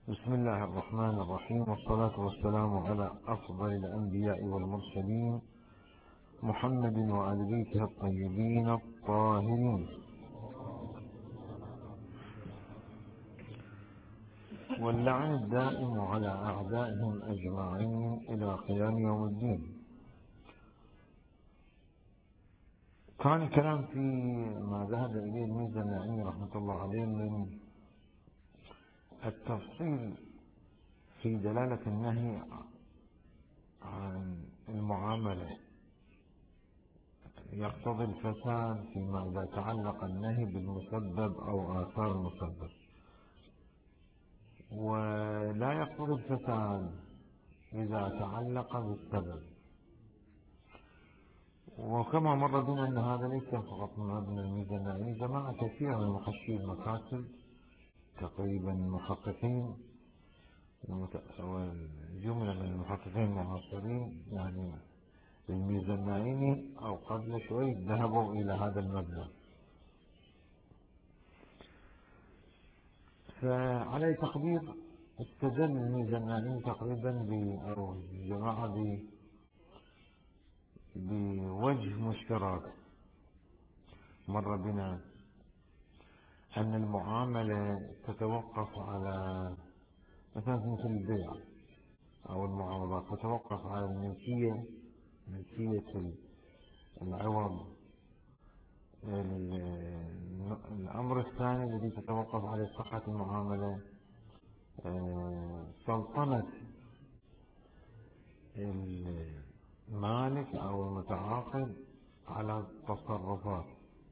بسم الله الرحمن الرحيم، والصلاة والسلام على أفضل الأنبياء والمرسلين محمد وآل بيته الطيبين الطاهرين، واللعن الدائم على أعدائهم أجمعين إلى قيام يوم الدين. كان الكلام في ما ذهب إليه الميزاني رحمة الله عليه من التفصيل في دلالة النهي عن المعاملة يقتضي الفساد فيما إذا تعلق النهي بالمسبب أو آثار المسبب، ولا يقتضي الفساد إذا تعلق بالسبب. وكما مر بنا أن هذا ليس فقط من مبنى الميزاني، جماعة كثيرة من محشي المكاتب تقريبا المحققين والجملة من المحققين المعاصرين يعني الميزانيين أو قبل شوي ذهبوا إلى هذا المبنى. فعلى تقدير استدل الميزانيين تقريبا أو الجماعة بوجه مشترك مر بنا، أن المعاملة تتوقف على مثلا مثل البيع أو المعاملات تتوقف على ملكية العوض. الأمر الثاني الذي تتوقف عليه صحة المعاملة سلطنة المالك أو المتعاقد على التصرفات،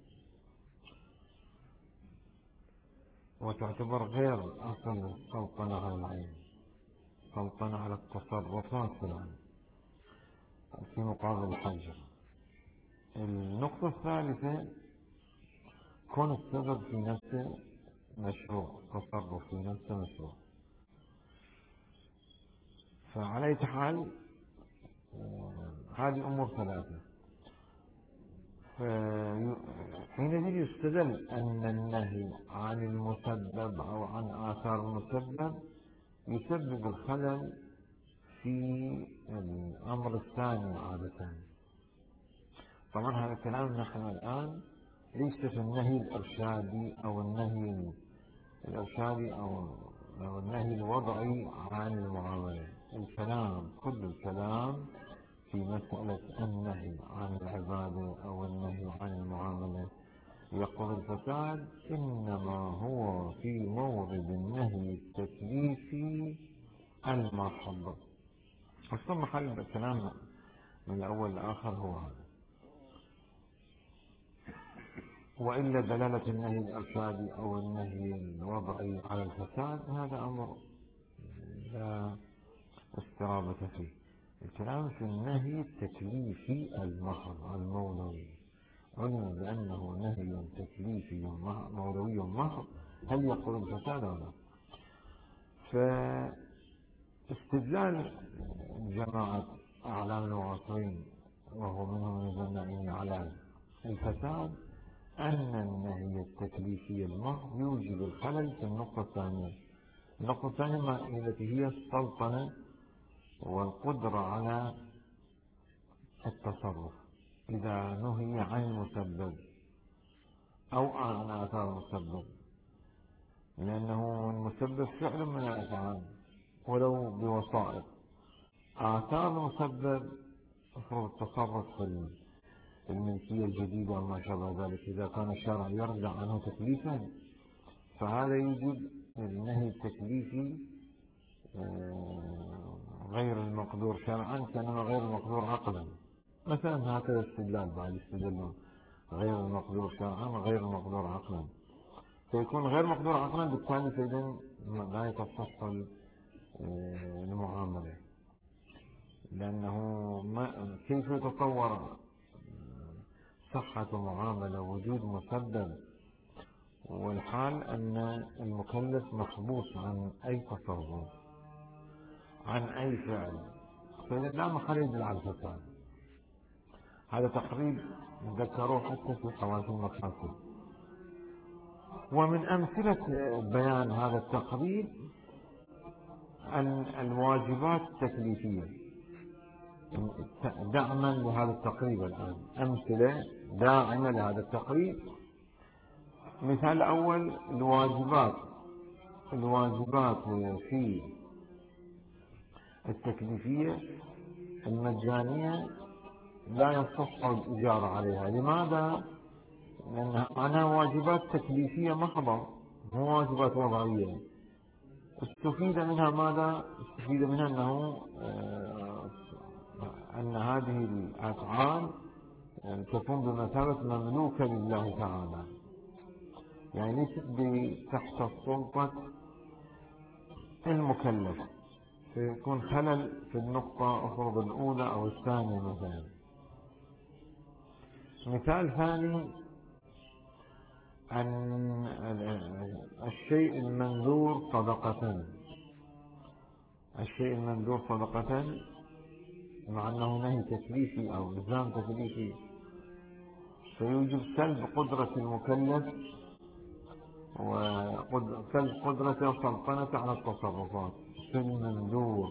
وتعتبر غير أصل السلطنة على العين، سلطنة على التصرفات في العين في مقابل الحجر. النقطة الثالثة كون السبب في نفسه مشروع، تصرف في نفسه مشروع. فعلى أي حال هذه أمور ثلاثة. حينئذ يستدل أن النهي عن المسبب أو عن آثار المسبب يسبب الخلل في الأمر الثاني عادة. طبعا هذا الكلام نحن الآن ليس في النهي الإرشادي أو النهي الإرشادي أو النهي الوضعي عن المعاملة. كل الكلام في مسألة النهي عن العبادة أو النهي عن المعاملة يقتضي الفساد إنما هو في مورد النهي التكليفي المحض. أصلا محل الكلام من الأول لآخر هو هذا، وإلا دلالة النهي الإرشادي أو النهي الوضعي على الفساد هذا أمر لا استرابة فيه. الكلام في النهي التكليفي المحض المولوي، علم بأنه نهي تكليفي مولوي محض، هل يقتضي الفساد أو لا؟ فاستدلال جماعة أعلام المعاصرين وهو منهم الميزانيين على الفساد أن النهي التكليفي المحض يوجب الخلل في النقطة الثانية. النقطة الثانية التي هي السلطنة والقدرة على التصرف إذا نهي عن المسبب أو عن آثار المسبب، لأنه المسبب فعل من الأفعال ولو بوسائط. آثار المسبب مفروض التصرف في الملكية الجديدة وما شابه ذلك، إذا كان الشرع يرجع عنه تكليفا فهذا يوجب النهي التكليفي غير المقدور شرعا كانما غير المقدور عقلا. مثلا هكذا استدلال بعد يستدلون غير المقدور شرعا وغير المقدور عقلا، فيكون غير مقدور عقلا بالتالي فإذن لا يتصح المعاملة، لأنه كيف يتصور صحة معاملة وجود مسبب والحال أن المكلف محبوس عن أي تصرف عن أي فعل، فإذا لا محل يدل على الفساد. هذا تقريب ذكروه حتى في حواشي المقاصد. ومن أمثلة بيان هذا التقريب الواجبات التكليفية دعما لهذا التقريب. الآن أمثلة داعمة لهذا التقريب. مثال الأول الواجبات في التكليفية المجانية لا يصح الإجارة عليها. لماذا؟ لأنها معناها واجبات تكليفية محضة، مو واجبات وضعية. استفيد منها ماذا؟ استفيد منها أن هذه الأفعال تكون بمثابة مملوكة لله تعالى، يعني ليست تحت سلطة المكلف، فيكون خلل في النقطة أفرض الأولى أو الثانية مثلا. مثال ثاني عن الشيء المنذور صدقة. الشيء المنذور صدقة مع أنه نهي تكليفي أو إلزام تكليفي، فيوجب سلب قدرة المكلف وسلب قدرته وسلطنته على التصرفات في المنذور،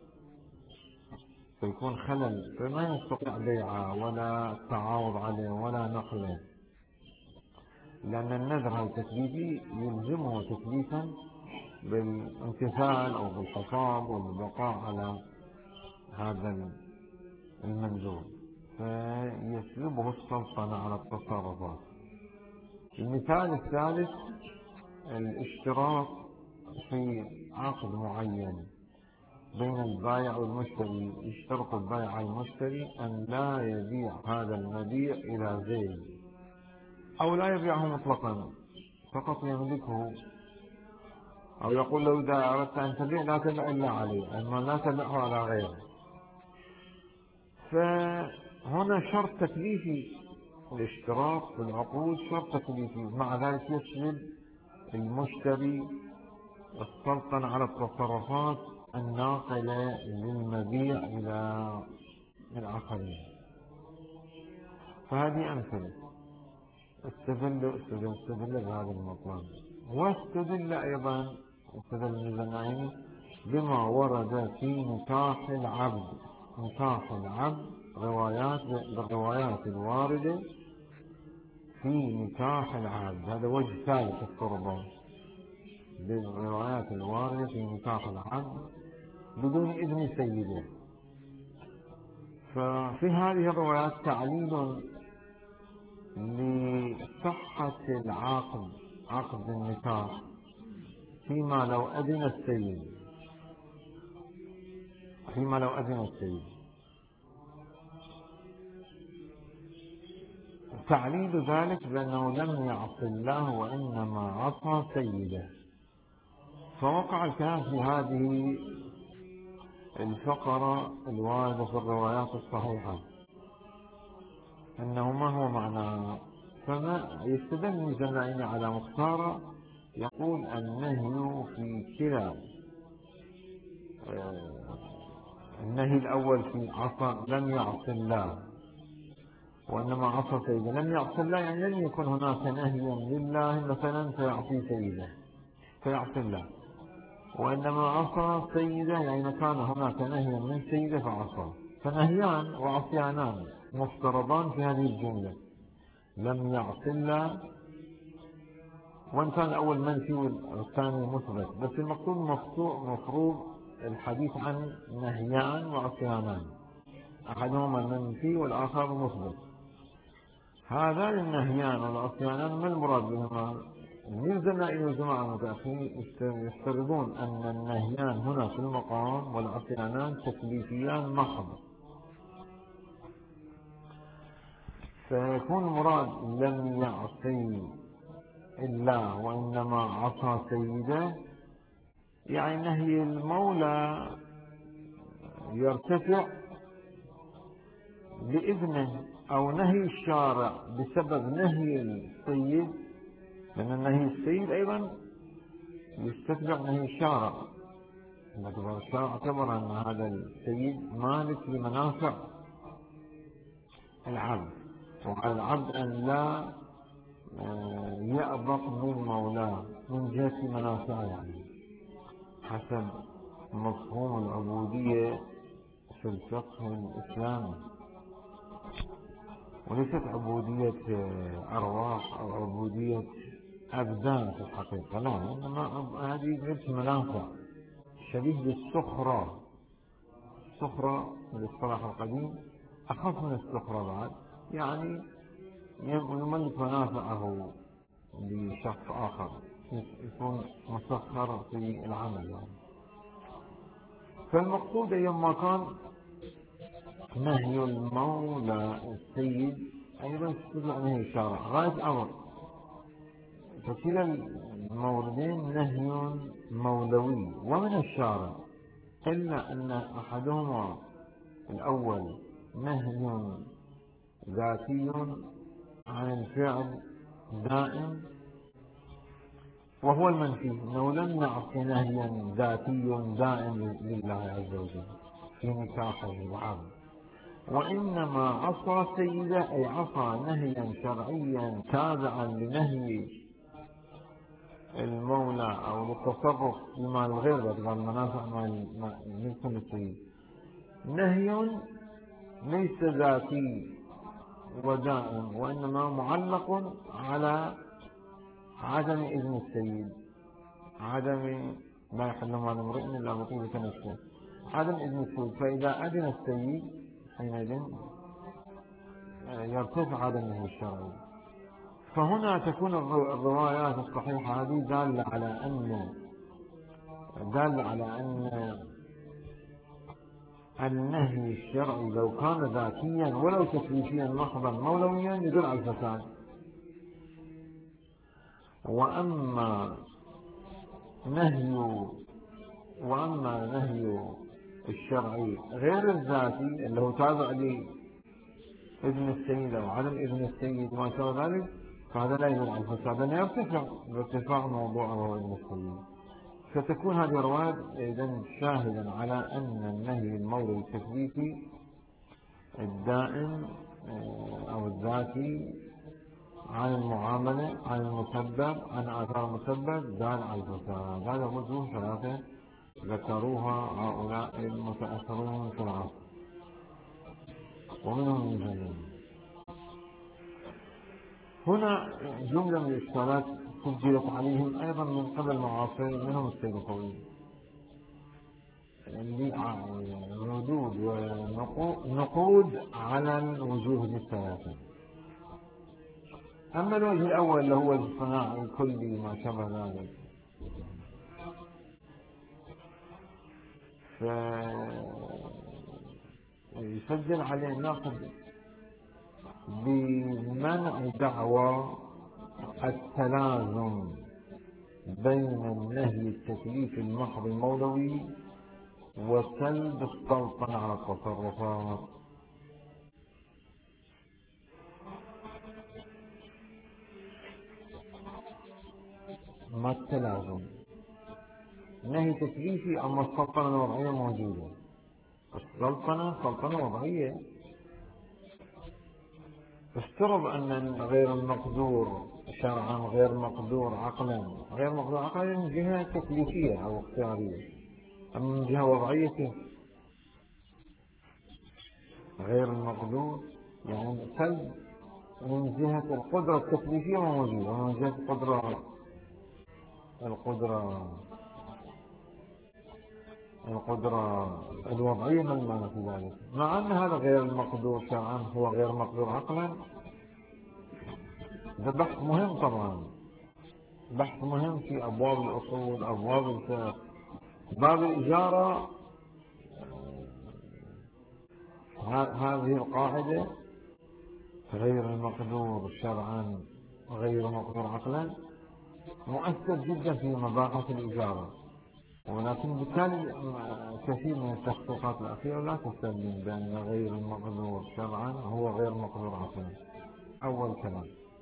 فيكون خلل، فما يستطيع بيعه ولا التعاوض عليه ولا نقله، لأن النذر التكليفي يلزمه تكليفا بالامتثال أو بالحفاظ والبقاء على هذا المنذور، فيسلبه السلطنة على التصرفات. المثال الثالث الاشتراط في عقد معين بين البائع والمشتري. يشترط البائع على المشتري أن لا يبيع هذا المبيع إلى زيد، أو لا يبيعه مطلقا، فقط يملكه، أو يقول له إذا أردت أن تبيع لا تبيع إلا عليه، أما لا تبيعه على غيره. فهنا شرط تكليفي، الاشتراط في العقود شرط تكليفي، مع ذلك يسلب المشتري السلطنة على التصرفات الناقلة للمبيع إلى الآخرين. فهذه أمثلة استدل بهذا المطلب. واستدل أيضا الميزانعي بما ورد في نكاح العبد. نكاح العبد بالروايات الواردة في نكاح العبد، هذا وجه ثالث القربة، بالروايات الواردة في نكاح العبد بدون إذن سيده. ففي هذه الروايات تعليل لصحة عقد النكاح فيما لو أذن السيد. تعليل ذلك بأنه لم يعص الله وإنما عصى سيده. فوقع الكلام في هذه الفقرة الواردة في الروايات الصحيحة أنه ما هو معنى. فما يستدل الميزانعي على مختار يقول النهي في كلا النهي الأول في عصى لم يعص الله وإنما عصى سيده. لم يعص الله يعني لم يكن هناك نهيا لله مثلا فيعصي الله، وإنما عصى سيده يعني كان هناك نهيا من سيده فعصى. فنهيان وعصيانان مفترضان في هذه الجملة، لم يعص الله، وإن كان الأول منفي والثاني مثبت، بس المقصود مفروض الحديث عن نهيان وعصيانان، أحدهما منفي والآخر مثبت. هذان النهيان والعصيانان ما المراد بهما؟ الميزانعي والجماعة المتأخرين يفترضون أن النهيان هنا في المقام والعصيانان تكليفيان محض، فيكون المراد لم يعصي الله وإنما عصى سيده، يعني نهي المولى يرتفع بإذنه، أو نهي الشارع بسبب نهي السيد، لأن نهي السيد أيضا يستتبع نهي الشارع. الشارع اعتبر أن هذا السيد مالك لمنافع العبد، وعلى العبد أن لا يأبق من مولاه من جهة منافعه، يعني حسب مفهوم العبودية في الفقه الإسلامي، وليست عبودية أرواح أو عبودية أبدان في الحقيقة، لا، إنما هذه جنس منافع شبيه بالسخرة. السخرة بالاصطلاح القديم أخف من السخرة بعد، يعني يملك منافعه لشخص آخر، يكون مسخر في العمل يعني. فالمقصود أيما كان نهي المولى السيد أيضا تستطيع نهي الشارع غاية أمر، فكلا الموردين نهي مولوي ومن الشارع، إلا أن أحدهما الأول نهي ذاتي عن الفعل دائم، وهو المنفي، أنه لم نعصي نهيا ذاتي دائم لله عز وجل في نكاحه العام، وإنما عصى سيده، أي عصى نهيا شرعيا تابعا لنهي المولى أو للتصرف في مال الغير بأدغال المنافع ملك السيد، نهي ليس ذاتي ودائم، وإنما معلق على عدم إذن السيد، عدم ما يحل مال امرئ إلا بطيبة نفسه، عدم إذن السيد، فإذا أذن السيد حينئذ يرتفع عدم النهي الشرعي. فهنا تكون الروايات الصحيحة هذه دالة على أن النهي الشرعي لو كان ذاتيا ولو تكليفيا محضا مولويا يدل على الفساد. وأما نهي الشرعي غير الذاتي اللي هو تابع لإذن السيد أو عدم إذن السيد وما شابه ذلك، فهذا لا يدل على الفساد، لأنه يرتفع بارتفاع موضوع وهو إذن السيد. فتكون هذه الروايات إذن شاهدا على أن النهي المولوي التكليفي الدائم أو الذاتي عن المعاملة، عن المسبب، عن آثار المسبب، دال على الفساد. هذا وجوه ثلاثة ذكروها هؤلاء المتأخرون في العصر ومنهم المجانين. هنا جملة من الإشكالات سجلت عليهم أيضا من قبل معاصرين منهم السيد الخوئي، ردود ونقود على الوجوه الثلاثة. أما الوجه الأول اللي هو الصناع الكلي ما شابه ذلك، فيسجل عليه الناقد بمنع دعوى التلازم بين النهي التكليفي المحض المولوي وسلب السلطنة على التصرفات. ما التلازم؟ نهي تكليفي، أما السلطنة الوضعية موجودة، السلطنة سلطنة وضعية. افترض أن غير المقدور شرعا غير مقدور عقلا، غير مقدور عقلا من جهة تكليفية أو اختيارية، أما من جهة وضعية غير المقدور يعني سلب من جهة القدرة التكليفية موجودة، ومن جهة القدرة الوضعية ما المعنى في ذلك، مع أن هذا غير المقدور شرعا هو غير مقدور عقلا. هذا بحث مهم طبعا، بحث مهم في أبواب الأصول، أبواب الفقه. باب الإجارة هذه القاعدة غير المقدور شرعا غير مقدور عقلا مؤثر جدا في مباحث الإجارة، ولكن بالتالي كثير من التحقيقات الأخيرة لا تستلزم بأن غير المقدور شرعا هو غير مقدور عقلا. أول كلام،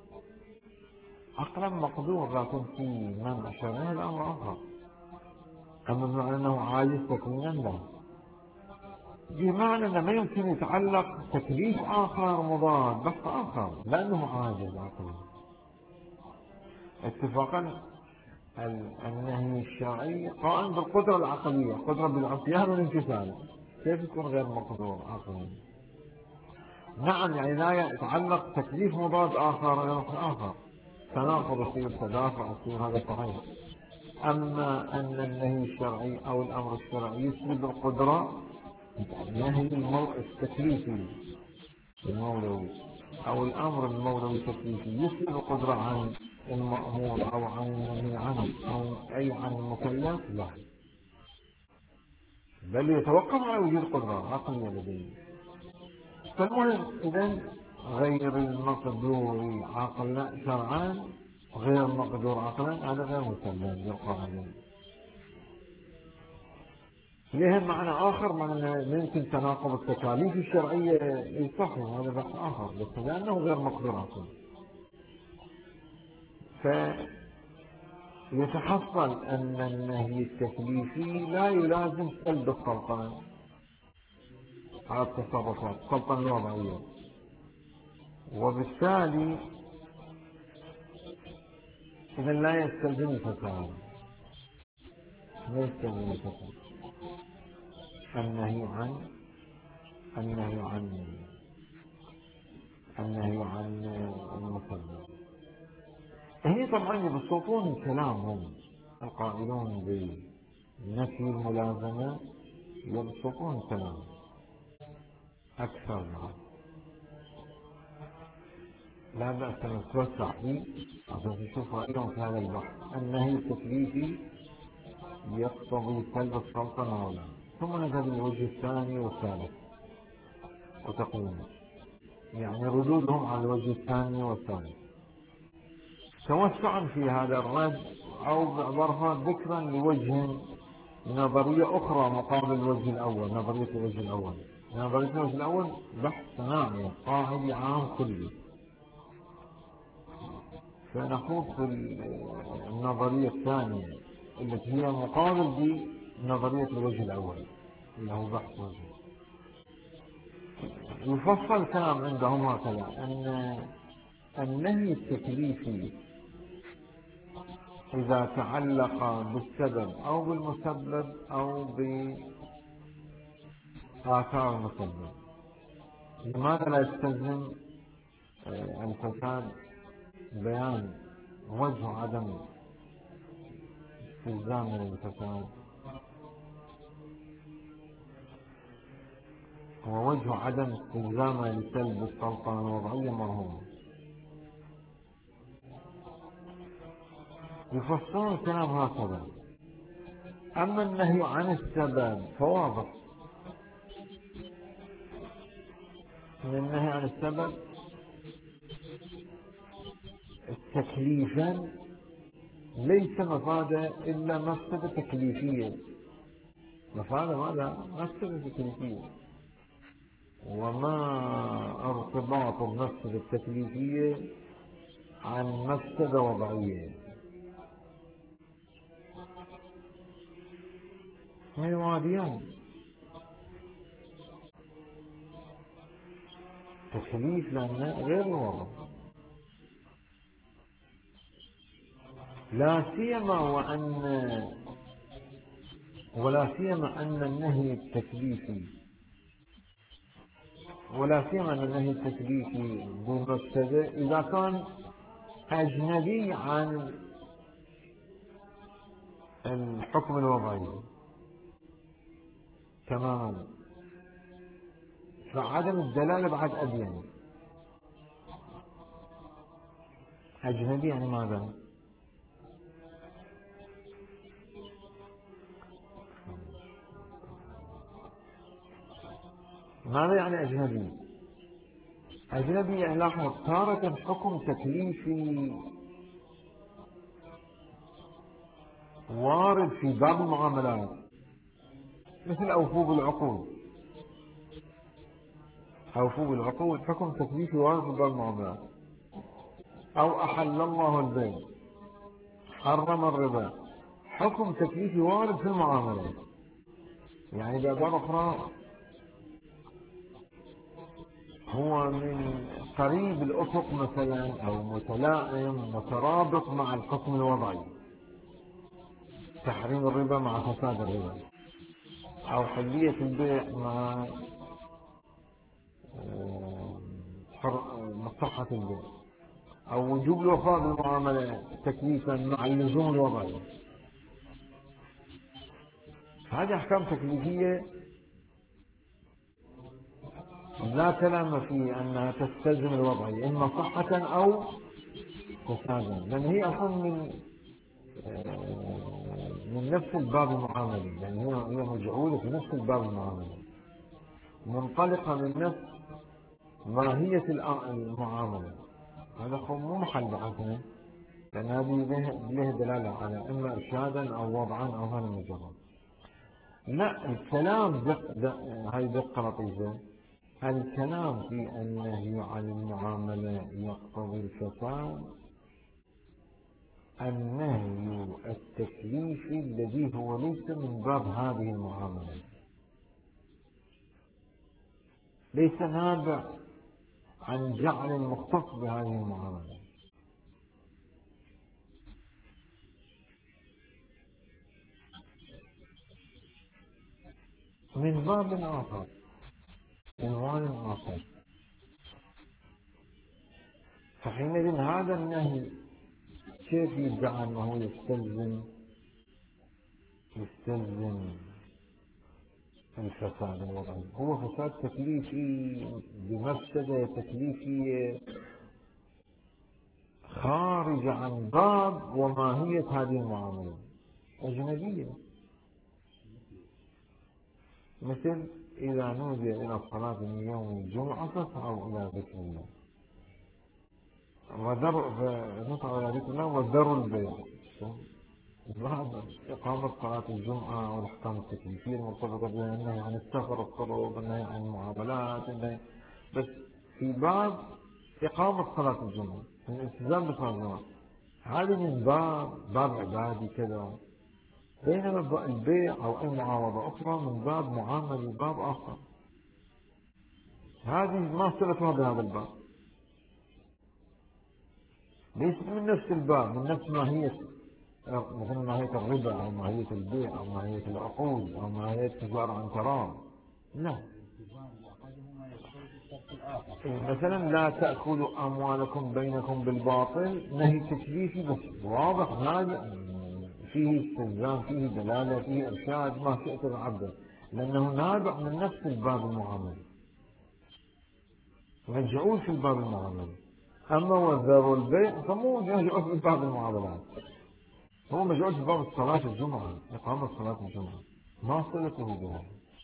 عقلا مقدور لكن في منع شرعي الأمر آخر، أما بمعنى أنه عاجز تكوينا لا، بمعنى أنه ما يمكن يتعلق تكليف آخر مضاد بحث آخر لأنه عاجز عقلا اتفاقا. النهي الشرعي قائم بالقدرة العقلية، قدرة بالعصيان والامتثال، كيف يكون غير مقدور عقلا؟ نعم، يعني لا يتعلق تكليف مضاد آخر غير آخر، تناقض يصير، تدافع يصير، هذا صحيح. أما أن النهي الشرعي أو الأمر الشرعي يسلب القدرة، نهي التكليفي المولوي أو الأمر المولوي التكليفي يسلب القدرة عن المأمور أو عن المنهي عنه أو أي عن المكلف، لا، بل يتوقف على وجود قدرة عقلية لديه. فالمهم إذن غير المقدور عقلا شرعا غير مقدور عقلا، هذا غير مسلم بالقاعدة. لها معنى آخر، معنى ممكن تناقض التكاليف الشرعية يصح، هذا بحث آخر، بس لأنه غير مقدور عقلا. فيتحصل أن النهي التكليفي لا يلازم سلب السلطنة على التصرفات، السلطنة الوضعية، وبالتالي إذا لا يستلزم الفساد، لا يستلزم الفساد. النهي عن النهي عن النهي عن المسبب. هي طبعا يبسطون كلامهم القائلون بنفي الملازمة، يبسطون كلام أكثر منه. لا بأس أن نتوسع فيه عشان نشوف رأيهم في هذا البحث. النهي التكليفي يقتضي سلب السلطنة ولا، ثم نذهب للوجه الثاني والثالث وتقييمه، يعني ردودهم على الوجه الثاني والثالث توسعا في هذا الرد، أو بعبارها ذكرا لوجه نظرية أخرى مقابل الوجه الأول، نظرية الوجه الأول. نظرية الوجه الأول بحث صناعي قاعدي عام كلي، فنخوض في النظرية الثانية التي هي مقابل بنظرية الوجه الأول اللي هو بحث وجه. يفصل الكلام عندهم هكذا، أن النهي التكليفي إذا تعلق بالسبب أو بالمسبب أو بآثار المسبب، لماذا لا يستلزم الفساد بيان وجه عدم استلزام الفساد؟ ووجه عدم استلزامه لسلب السلطنة الوضعية مرهون. يفسرون الكلام هكذا. أما النهي عن السبب فواضح أن النهي عن السبب تكليفا ليس مفاده إلا مفسدة تكليفية، مفاده ماذا؟ مفسدة تكليفية، وما ارتباط المفسدة التكليفية عن مفسدة وضعية؟ هي واديان، تكليف لأنه غير الوضع، لا سيما ولا سيما أن النهي التكليفي بمفسدة إذا كان أجنبي عن الحكم الوضعي تماما، فعدم الدلالة بعد أبين. أجنبي يعني ماذا؟ ماذا يعني أجنبي؟ أجنبي يعني لاحظ تارة حكم تكليفي وارد في باب المعاملات، مثل أوفوا بالعقود، حكم تكليفي وارد في باب المعاملات، أو أحل الله البيع حرم الربا، حكم تكليفي وارد في المعاملات. يعني بعبارة أخرى هو من قريب الأفق مثلا، أو متلائم مترابط مع الحكم الوضعي، تحريم الربا مع فساد الربا، أو حلية البيع مع مصلحة البيع، أو وجوب الوفاء بالمعاملة تكليفا مع اللزوم الوضعي. هذه أحكام تكليفية لا كلام في أنها تستلزم الوضعي إما صحة أو فسادا، لأن هي أصلا من نفس الباب المعاملي، يعني هي مجعولة في نفس الباب المعاملي، منطلقة من نفس ماهية المعاملة. هذا مو محل بحثنا، لأن هذه له دلالة على إما إرشادا أو وضعا أو هذا المجرد. لا، الكلام هاي دقة لطيفة. الكلام في النهي عن المعاملة يقتضي الفساد النهي التكليفي الذي هو ليس من باب هذه المعاملة، ليس نابع عن جعل مختص بهذه المعاملة، من باب آخر، عنوان آخر. فحينئذ هذا النهي كيف يدعى أنه يستلزم الفساد الوضعي؟ هو فساد تكليفي بمفسدة تكليفية خارجة عن باب وماهية هذه المعاملة، أجنبية. مثل إذا نودي إلى الصلاة من يوم الجمعة فاسعوا إلى ذكر الله، فنسعوا إلى ذكر الله وذروا البيع. بعد إقامة صلاة الجمعة والأحكام التكليفية المرتبطة بها، النهي عن السفر الطرق، النهي عن المعاملات، بس في باب إقامة صلاة الجمعة، الالتزام بصلاة الجمعة، هذه من باب عبادي كذا. بينما البيع أو أي معاوضة أخرى من باب معاملي، باب آخر، هذه ما صلتها بهذا الباب، ليست من نفس الباب، من نفس ماهية، مثل ماهية الربا أو ماهية البيع أو ماهية العقود أو ماهية التجارة عن تراض. لا، مثلا لا تأكلوا أموالكم بينكم بالباطل، نهي تكليفي بس واضح ناجع، فيه استلزام، فيه دلالة، فيه إرشاد، ما شئت العبد، لأنه نابع من نفس الباب المعاملي، مجعول في الباب المعاملي. أما وذروا البيع فمو مجعول في باب المعاملات، هو مجعول في باب صلاة الجمعة، إقامة صلاة الجمعة، ما صلته بها.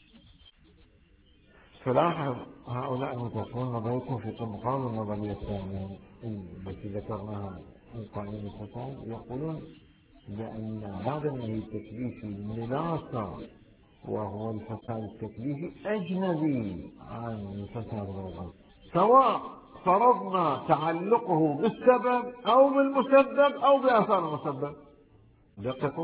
فلاحظ هؤلاء المتفقون نظريتهم في مقابل النظرية الثانية التي ذكرناها من قائمين الفساد، يقولون بأن هذا النهي التكليفي ملاصق، وهو الفساد التكليفي أجنبي عن الفساد الوضعي، سواء فرضنا تعلقه بالسبب أو بالمسبب أو بآثار المسبب. دققوا،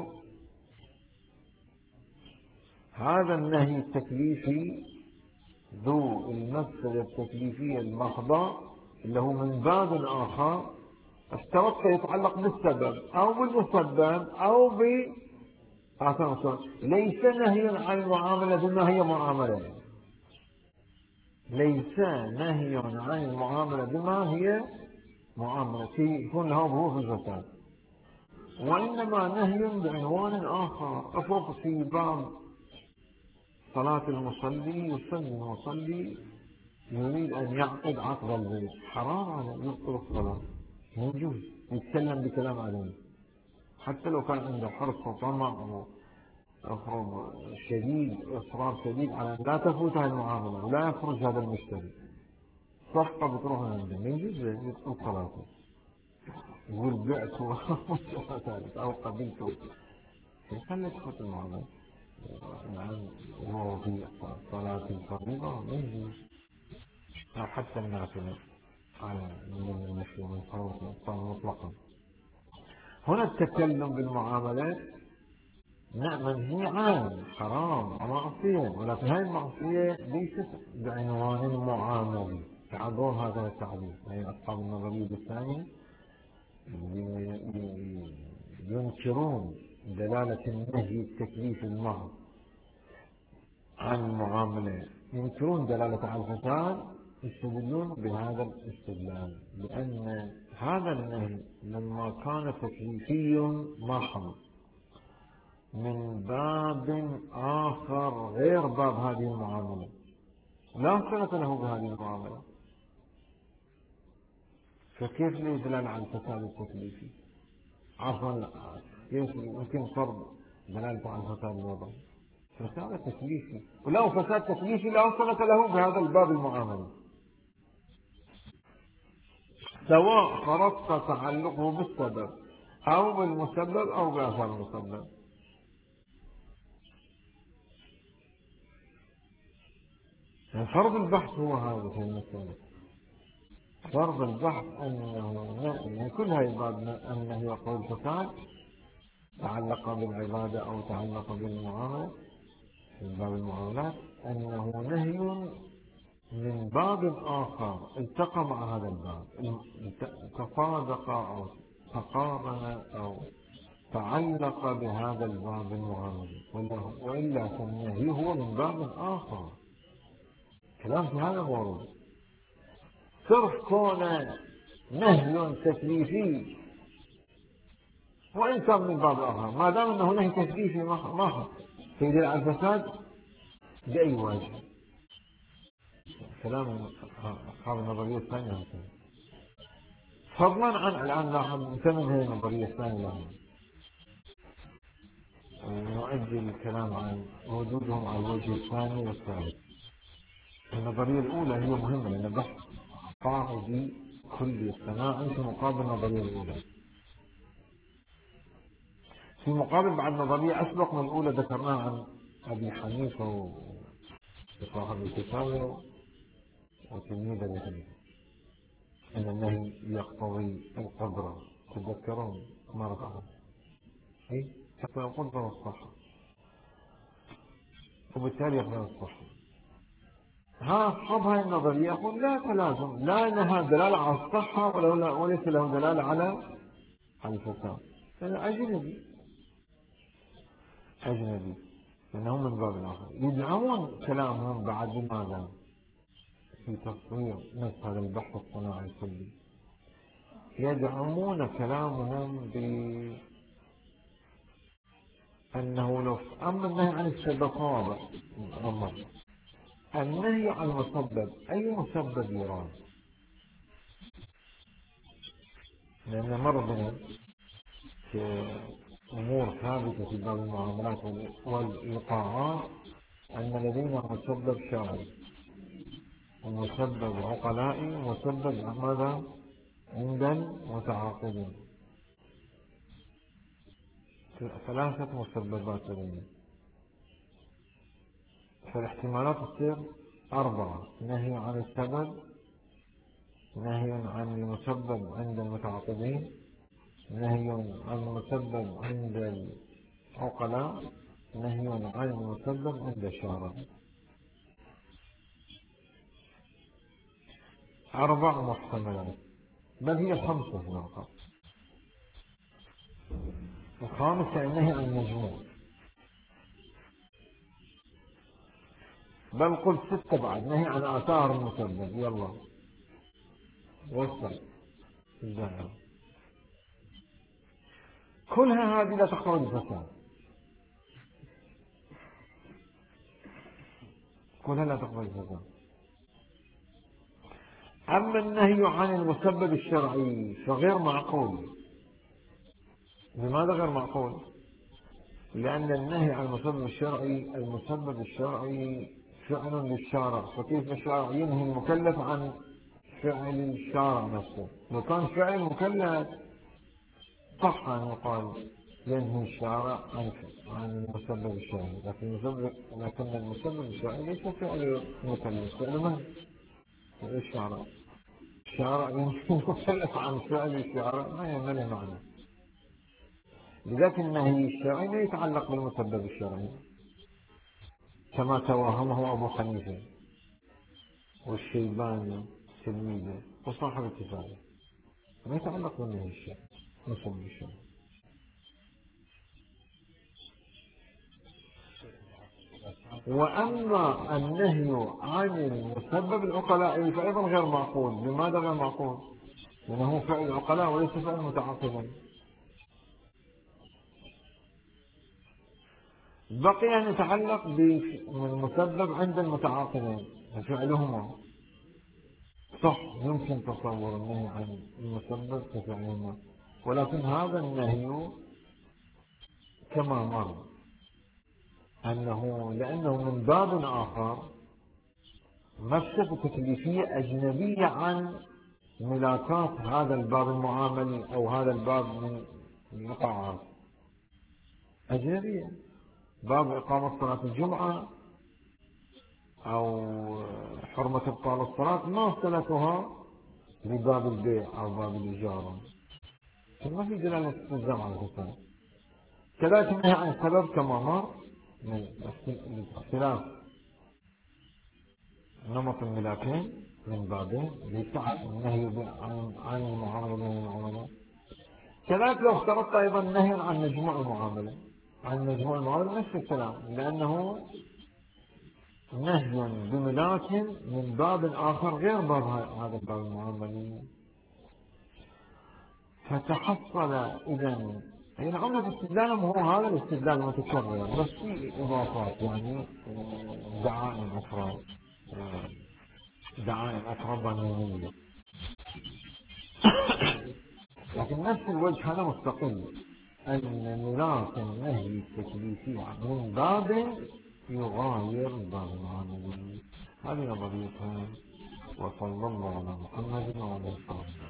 هذا النهي التكليفي ذو المفسدة التكليفية المحضة اللي هو من باب آخر، اشترط يتعلق بالسبب أو بالمسبب أو بآثار المسبب، ليس نهيا عن المعاملة بما هي معاملة، ليس نهي عن المعاملة بما هي معاملة يكون له ظهور في الفساد، وإنما نهي بعنوان آخر أفق في باب صلاة المصلي. يصلي المصلي يريد أن يعقد عقد البيت، حرام على يبطل الصلاة، ما يجوز يتكلم بكلام عدمي، حتى لو كان عنده حرص وطمع وإصرار شديد على أن لا تفوت هذه المعاملة ولا يخرج هذا المشتري، صفقة بتروح من عنده، ما يجوز يبطل صلاته، يقول بعته أو قبلته، يخلي تفوت المعاملة. نعم، وهو في صلاة الفريضة ما يجوز، أو حتى النافلة على من المشي من صلاة الإفطار مطلقا. هنا التكلم بالمعاملات نعم منهي عنه، حرام ومعصية، ولكن هذه المعصية ليست بعنوان معاملي، تعبون هذا التعبير، يعني أصحاب النظرية الثانية ينكرون دلالة النهي التكليف المحض عن المعاملة ينكرون دلالة على الفساد، يستدلون بهذا الاستدلال بأن هذا النهي لما كان تكليفي محض من باب آخر غير باب هذه المعاملة لا صلة له بهذه المعاملة، فكيف الإدلال على الفساد التكليفي؟ عفوا، كيف يمكن فرض دلالة على الفساد الوضعي؟ فساد تكليفي، ولو فساد تكليفي لا صلة له بهذا الباب المعاملة، سواء فرضت تعلقه بالسبب أو بالمسبب أو بآثار المسبب. يعني فرض البحث هو هذا في المسألة، فرض البحث أنه يعني كل هذه الباب أنه يقول الفساد تعلق بالعبادة أو تعلق بالمعاملة في باب المعاملات، أنه نهي من باب آخر التقى مع هذا الباب، تطابق أو تقارن أو تعلق بهذا الباب المعاملي، وإلا فالنهي هو من باب آخر. كلام في هذا ورود صرف كون نهي تكليفي وإن كان من باب آخر، ما دام أنه نهي تكليفي محض فيدل على الفساد بأي وجه. كلام أصحاب النظرية الثانية هكذا، فضلا عن الآن لاحظ نكمل هذه النظرية الثانية لهم، نؤجل الكلام عن وجودهم على الوجه الثاني والثالث. النظرية الأولى هي مهمة لأن بحث قاعدي كلي اصطناعي في مقابل النظرية الأولى، في مقابل بعد نظرية أسبق من الأولى ذكرناها عن أبي حنيفة وصاحب الكتاب وتلميذ أبي حنيفة، أن النهي يقتضي القدرة، تذكرون مرة أخرى أي يقتضي القدرة والصحة، وبالتالي يقتضي الصحة. ها أصحاب هاي النظرية يقول لا تلازم، لا لها دلالة على الصحة وليس له دلالة على الفساد، هذا أجنبي أجنبي، لأنهم من باب الآخر يدعمون كلامهم بعد ماذا في تصوير نفس هذا البحث الصناعي الكلي، يدعمون كلامهم بأنه لو أما النهي عن السبب واضح، النهي عن المسبب أي مسبب يراد؟ لأن مر بنا في أمور ثابتة في باب المعاملات والإيقاعات أن لدينا مسبب شرعي ومسبب عقلائي ومسبب ماذا عند المتعاقدين، ثلاثة مسببات لدينا، فالاحتمالات تصير أربعة: نهي عن السبب، نهي عن المسبب عند المتعاقدين، نهي عن المسبب عند العقلاء، نهي عن المسبب عند الشارع. أربع محتملات، بل هي خمسة في الواقع. الخامسة النهي عن المجموع، بل قلت ستة بعد، نهي عن آثار المسبب. يلا وصل الزهر، كلها هذه لا تقتضي الفساد، كلها لا تقتضي الفساد. أما النهي عن المسبب الشرعي فغير معقول. لماذا غير معقول؟ لأن النهي عن المسبب الشرعي، المسبب الشرعي فعل للشارع، فكيف الشارع ينهي المكلف عن فعل الشارع نفسه؟ لو كان فعل مكلف صح أن يقال ينهي الشارع عن المسبب الشرعي، لكن المسبب الشرعي ليس فعل مكلف، فعل من؟ فعل الشارع. الشارع ينهي المكلف عن فعل الشارع ما له معنى. لذلك النهي الشرعي لا يتعلق بالمسبب الشرعي كما توهمه أبو حنيفة والشيباني تلميذه وصاحب الكفاية، ما يتعلق بالنهي الشرعي مسبب الشرعي. وأما النهي عن المسبب العقلاء فأيضا غير معقول. لماذا غير معقول؟ لأنه فعل العقلاء وليس فعل متعاقبا. بقي أن يتعلق بالمسبب عند المتعاقبين فعلهما. صح، يمكن تصور النهي عن المسبب كفعلهما، ولكن هذا النهي كما مر لأنه من باب آخر مفسدة تكليفية أجنبية عن ملاكات هذا الباب المعاملي أو هذا الباب من الوقعات أجنبية. باب إقامة صلاة الجمعة أو حرمة إبطال الصلاة ما صلتها لباب البيع أو باب الإجارة، ما في دلالة استلزام على الفساد. كذلك النهي عن السبب كما مر من اختلاف نمط الملاكين من بابين ليس النهي عن المعاملة بين المعاملات. كذلك لو افترضت أيضا نهي عن مجموع المعاملة، عن مجموع المعاملة نفس الكلام، لأنه نهي بملاك من باب آخر غير باب هذا الباب المعاملي. فتحصل إذا أي نعم الاستدلال هو هذا الاستدلال المتكرر، بس في إضافات يعني دعائم أخرى، دعائم أخرى قانونية. لكن نفس الوجه هذا مستقل، أن ميراث النهي التكليفي من باب يغاير باب العملي. هذه نظريتها. وصلى الله على محمد وعلى آله.